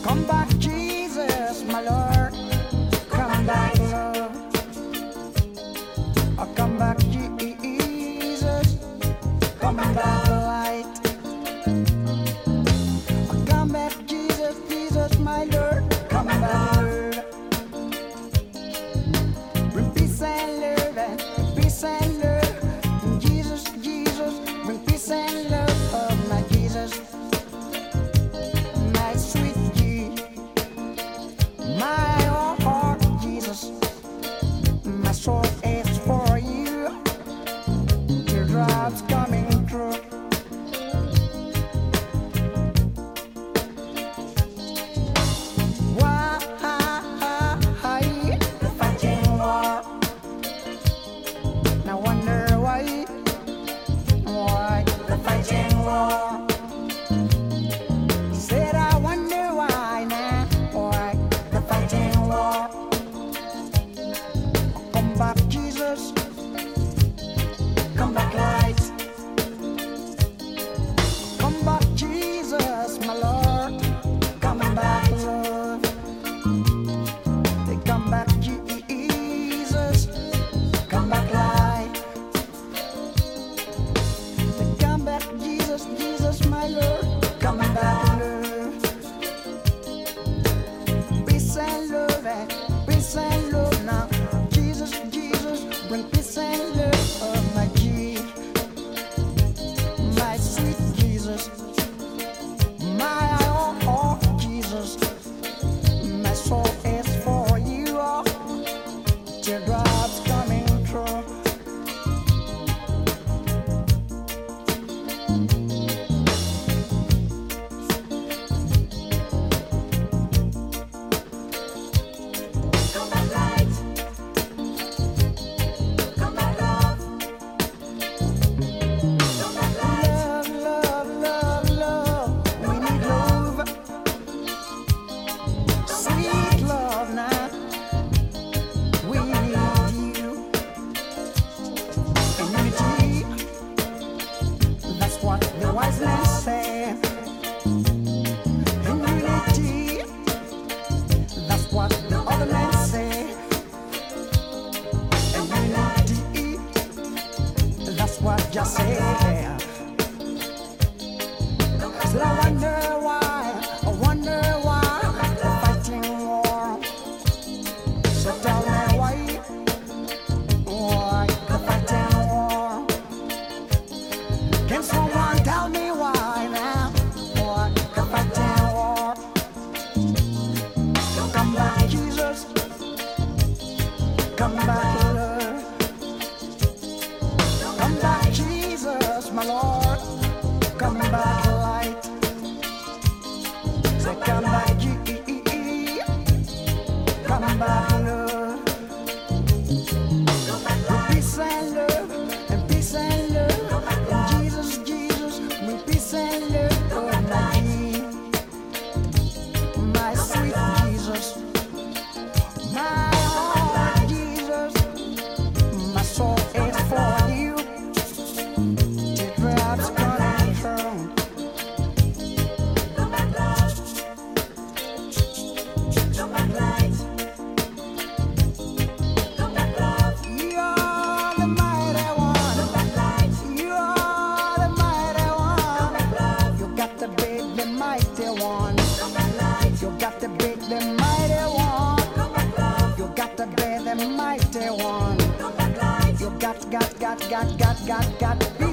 Come back, Jesus, my Lord. Come back, love. Oh, come back, Jesus. Come back, light. Oh, come back, Jesus, Jesus, my Lord. Come back, Lord. Bring peace and love and peace and love. Jesus, Jesus, bring peace and love. Oh, my Jesus, my sweet Jesus, my heart, Jesus, my soul is for you. Teardrops coming through. Why fighting war? Now wonder why the fighting war? Said I wonder why now, why the fighting war? Come back, Jesus. Come back, light. Come back, Jesus, my Lord. Come back, love. They come back, Jesus. Come back, light. They come back, Jesus, Jesus, my Lord. Come back, love. Peace and love, peace and love now. Jesus, Jesus, bring peace and love. Oh, my Jesus, my sweet Jesus, my oh, Jesus, my soul is for you. Oh, teardrops coming through. Come back, light. Come back, love. Come back, light. Love, love, love, love. We need love. Sweet love now. We need you. In unity. That's what the wise men say. In unity. That's what the other men say. In unity. That's what just say. So I wonder why the fighting war. So tell me why the fighting war? Can someone tell me why now? Why the fighting war? Come back, Jesus. Come back, Lord. Come back, Jesus, my Lord. Come back, light. Say, come back, come back, Lord. Peace and love, and peace and love. And Jesus, Jesus, with peace and love. Oh, my Jesus, my sweet Jesus, my heart, Jesus, my soul is for you. Teardrops coming through. Come back, love. Come back, light. Come back, love. You are the mighty one. Come back, light. You are the mighty one. Come back, love. You got to be the mighty one. Come back, light. You got to be the mighty one. Come back, love. You got to be the mighty one. Come back, light. You got, be